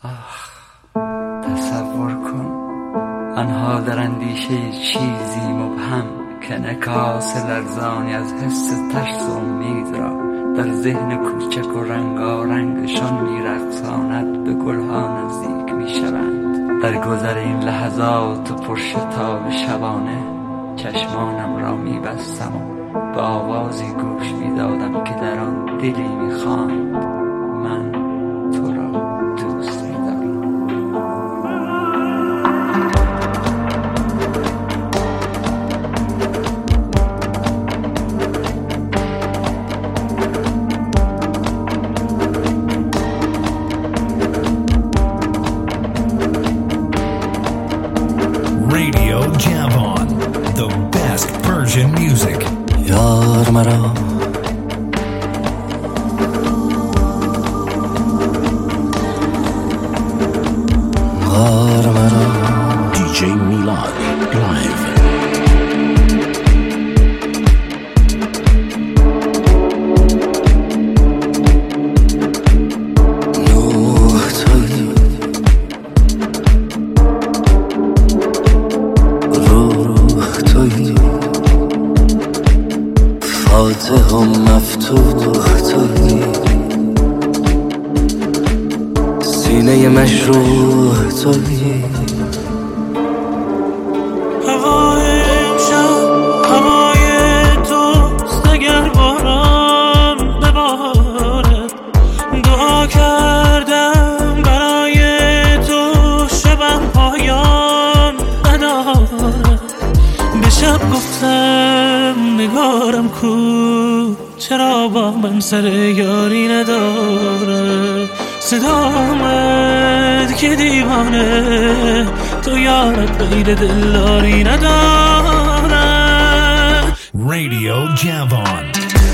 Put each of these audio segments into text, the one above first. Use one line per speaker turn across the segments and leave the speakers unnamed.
تصور کن آنها در اندیشه چیزی مبهم که انعکاس لرزانی از حس ترس و امید را در ذهن کوچک و رنگارنگشان می‌رقصاند، به گلها نزدیک می‌شوند. در گذر این لحظات پرشتاب شبانه چشمانم را می‌بستم و به آوازی گوش می‌دادم که در آن دلی می‌خواند من تو را دوست می‌دارم.
Radio Javan, the best Persian music.
یار مرا غار مرا
DJ Milad live.
نوح تویی روح تویی فاتح و مفتوح تویی سینه مشروح تویی
هوای امشب هوای توست، اگر باران ببارد دعا کردم برای تو شبم پایان ندارد. به شب گفتم نگارم کو، چرا با من سر یاری نداره. صدا آمد که دیوانه تو یارت غیر دلداری نداره.
Radio Javan.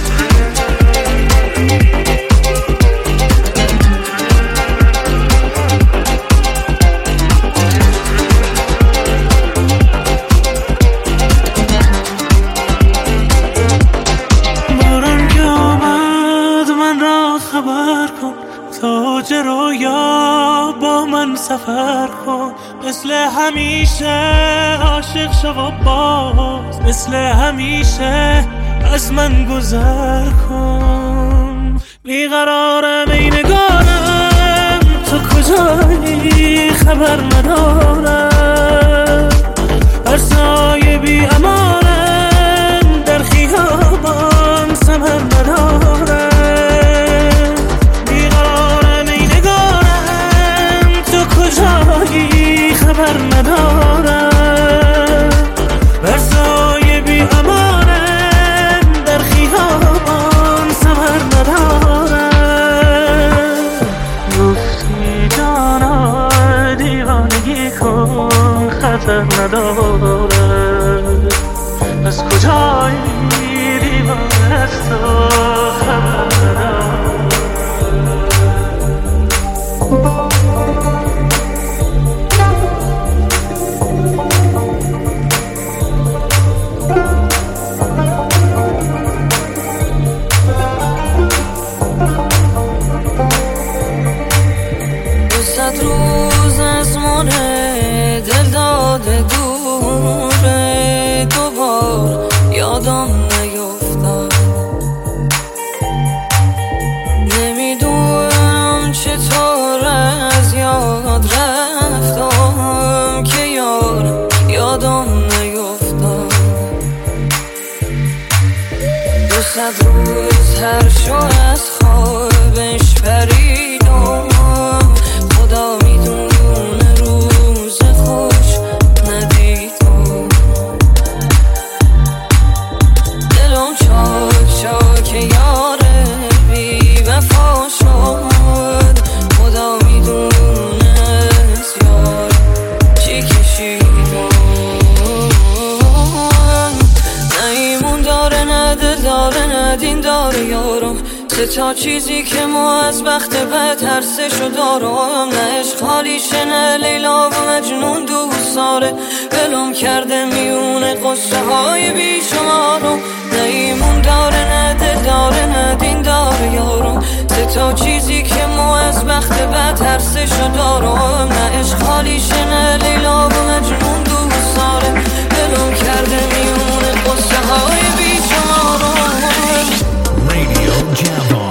باران که آمد من را خبر کن، تاج رویا با من سفر کن. مثل همیشه عاشق شو و باز مثل همیشه از من گذر کن. بیقرارم ای نگارم تو کجایی خبر ندارم. هر سایه بی امانم در خیابان ثمر ندارم. کجایی خبر ندارم. بر سایه بی امانم در خیابان ثمر ندارم. گفتی جانا دیوانگی کن خطر ندارد. از کجایی دیوانه است و خبر ندارد.
روز از مونه دل داده دوره، دوبار یادم نیفتاد. نمیدونم چطور از یاد رفتم که یادم نیفتاد. 200 روز هر شو از خوابش پریدم، خدا میدونه روز خوش ندیدم. دلم چاک چاک یاره بی وفا شد، خدا میدونه از یار چی کشیدم. نه ایمون داره نه دل داره نه دین داره یارم. سه تا چیزی که ما از بخت بد هر سه شو دارم. نه عشق حالیشه نه لیلا و مجنون دوست داره. ولم کرده میونه قصه های بیشمارم. نه ایمون داره نه دل داره نه دین داره یارم. سه تا چیزی که ما از بخت بد هر سه دستشو دارم، نه عشق خالیشه نه لیلا و مجنون دوست داره، دلم کرده میونه قصه های بیچارم.
Radio Jam-On.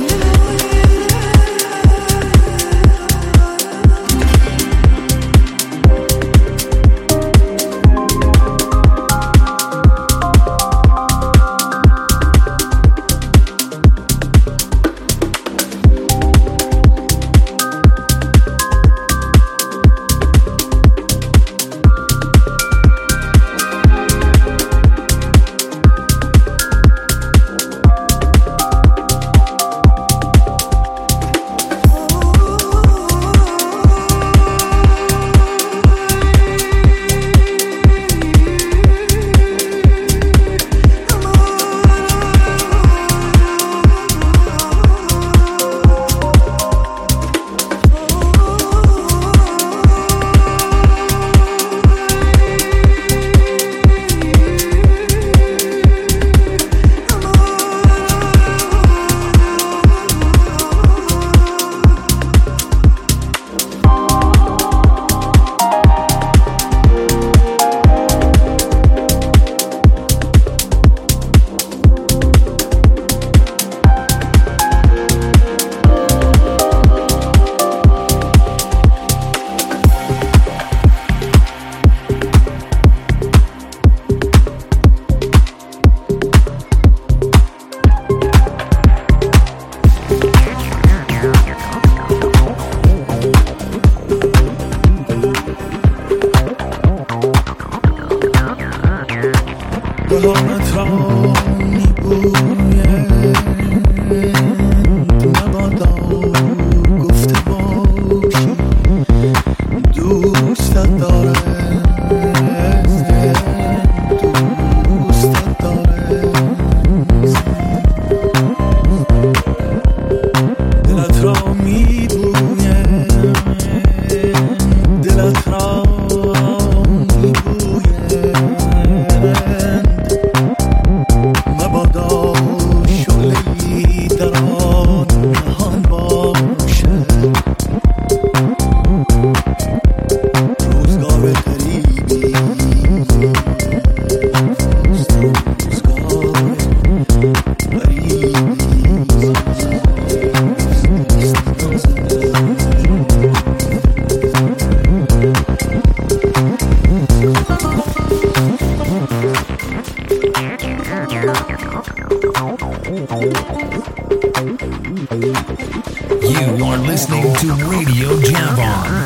You are listening to Radio Jam-On.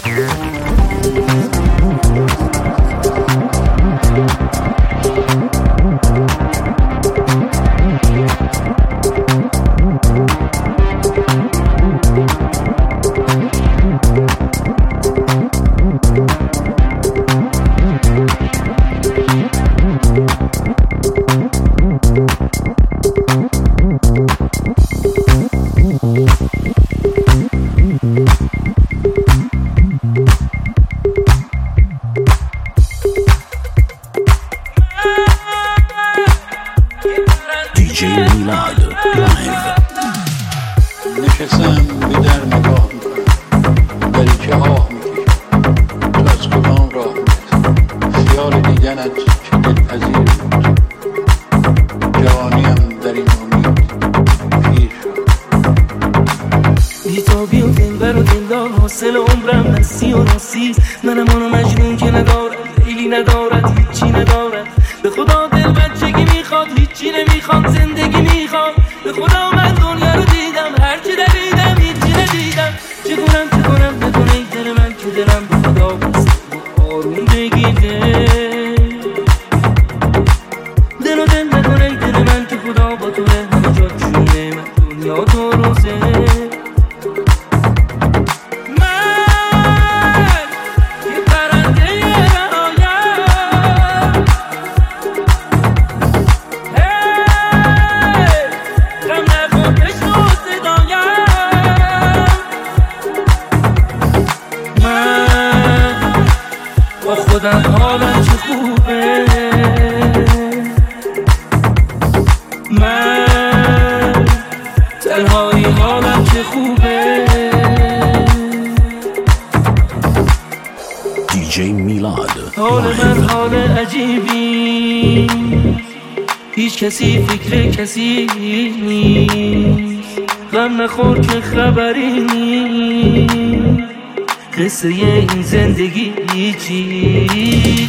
DJ Milad.
حال من حال عجیبی، هیچ کسی فکر کسی نیست، غم نخور که خبری نیست، قصه این زندگی چی؟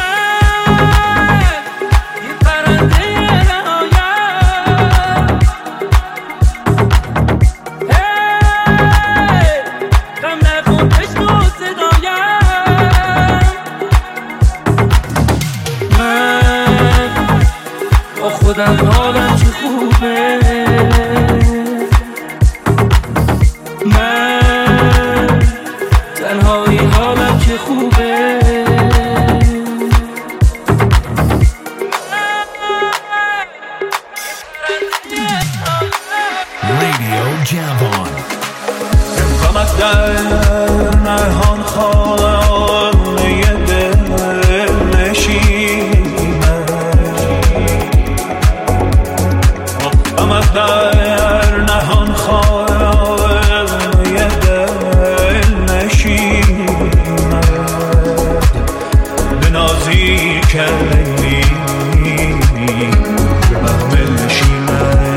خودم حالم چه خوبه، من تنهایی حالم چه خوبه.
Radio Javon.
غمت در نهان خانه دل نشینه، غمت در نهان خانه دل نشینه، به نازی کلی محمل نشینه.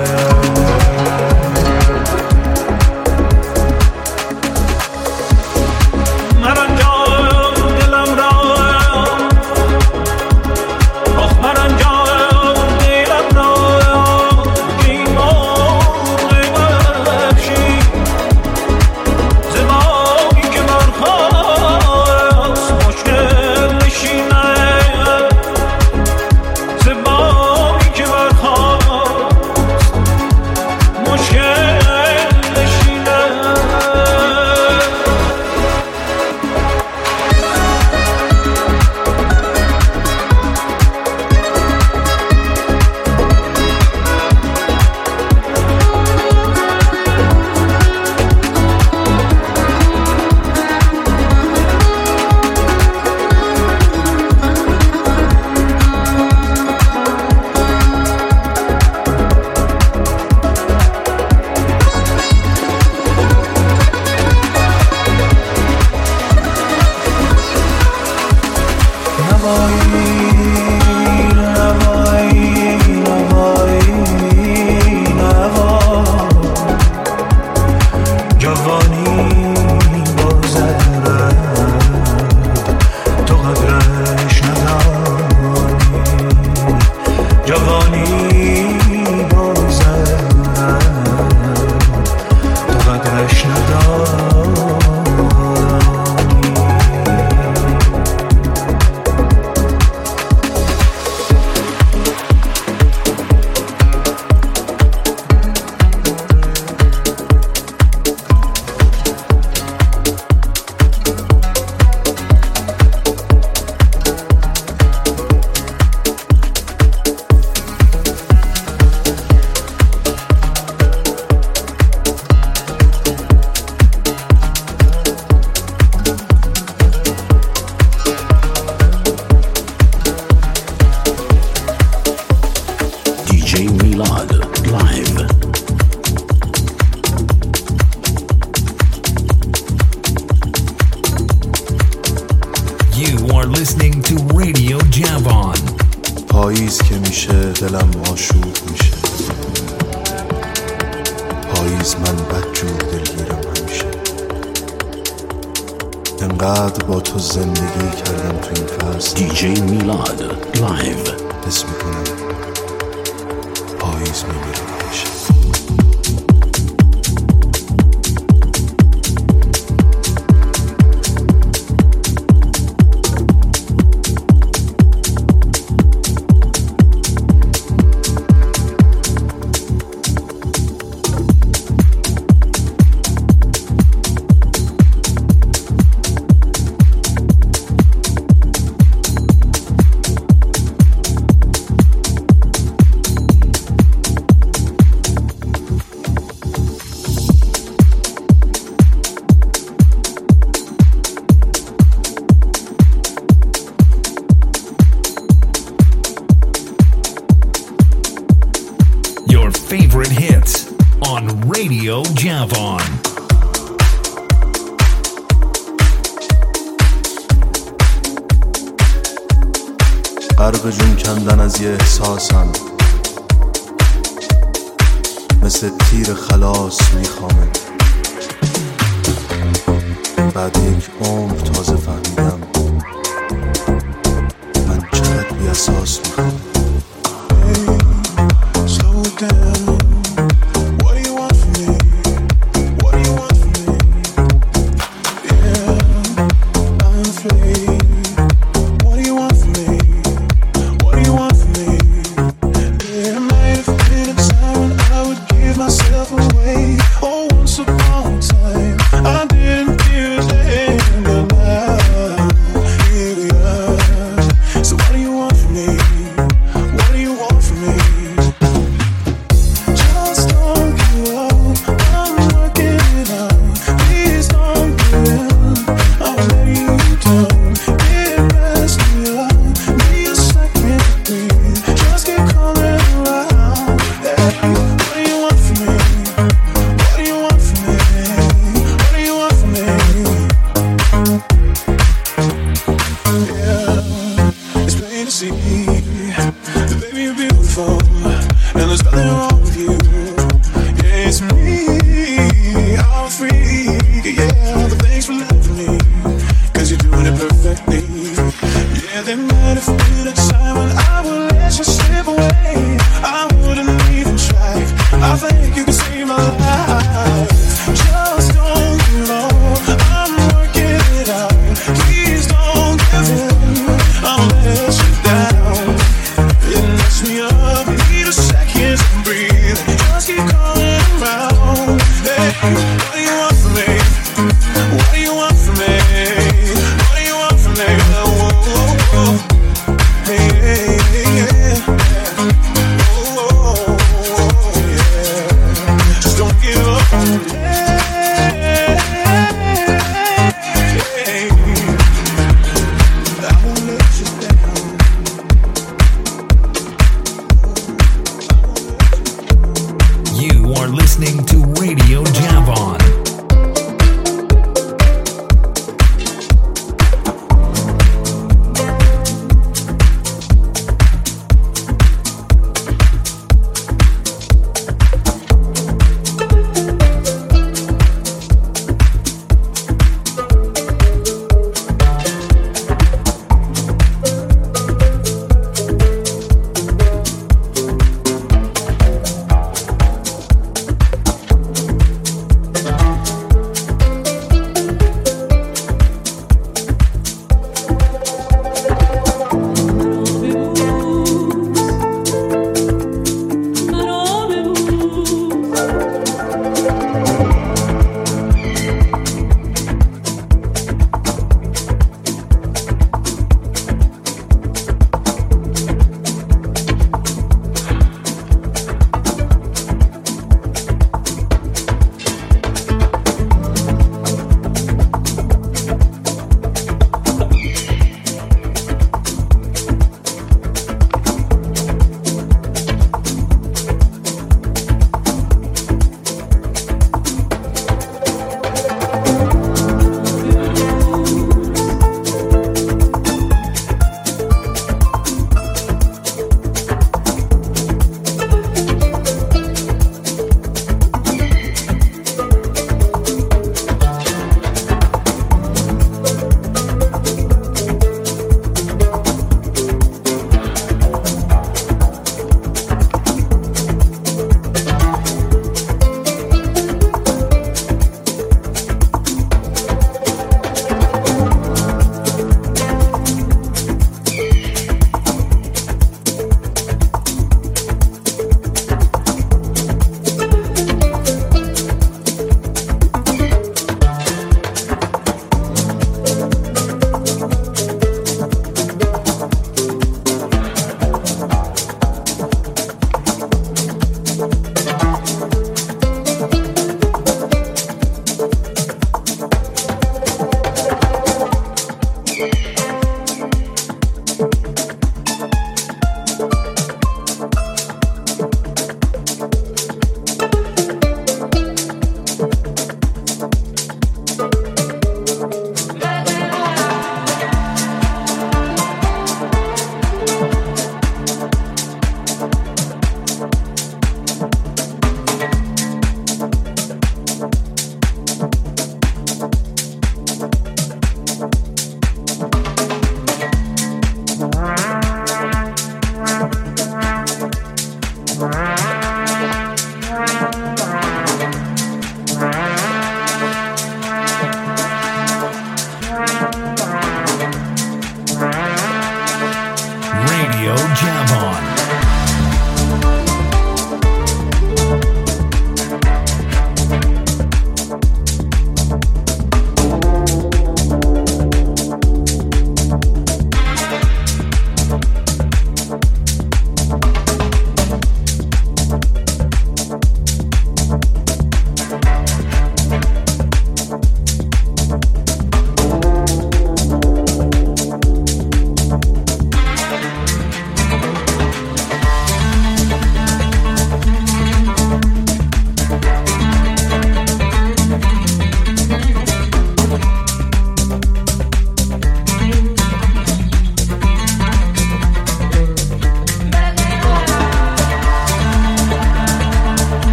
پاییز که میشه دلم آشوب میشه، پاییز من بدجور دلگیرم همیشه، انقدر با تو زندگی کردم تو این فصل.
DJ Milad live.
حس میکنم پاییز میمیرم همیشه.
Favorite hits on Radio Javon.
غرق جون کندن از یه احساسم، مثل تیر خلاص میخوامه. بعد یک عمر تازه فهمیدم من چقدر بی‌اساس میخوام.
Listening to Radio Javon.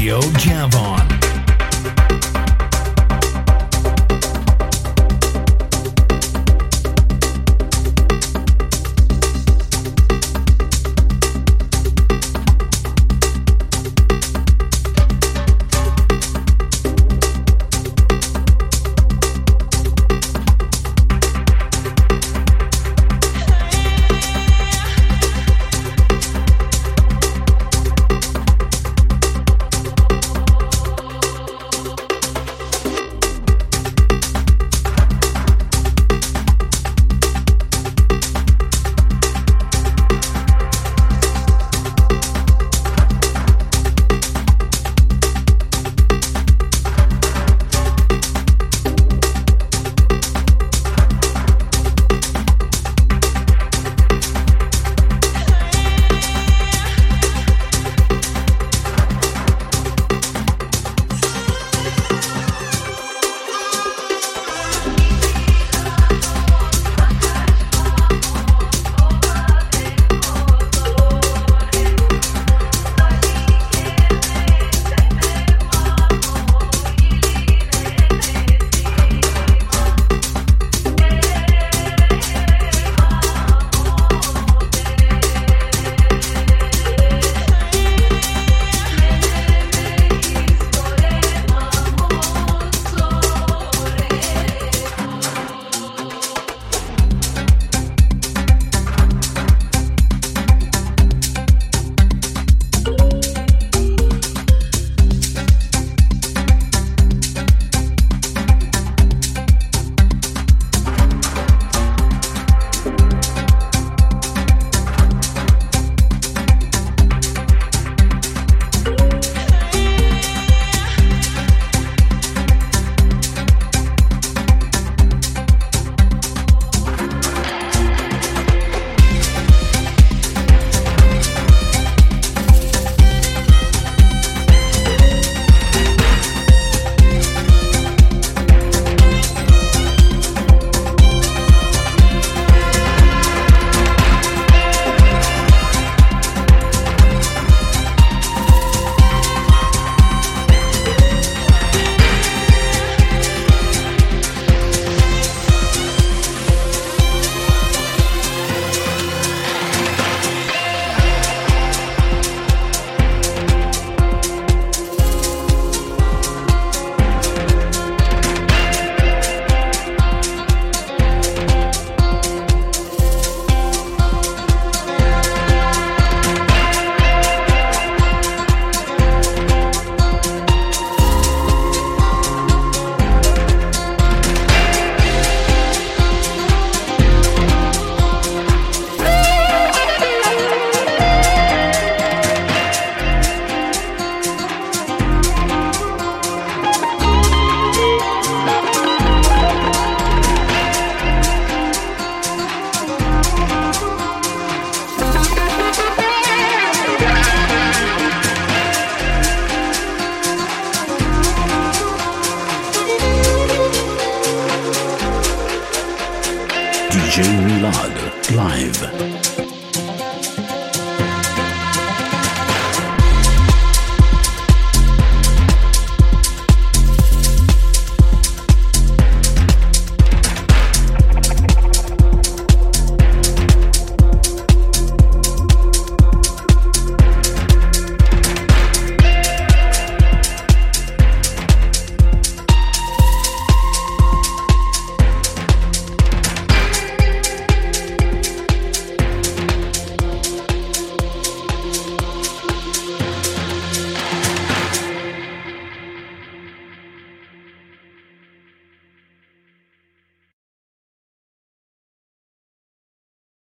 Radio Javon. DJ Milad live.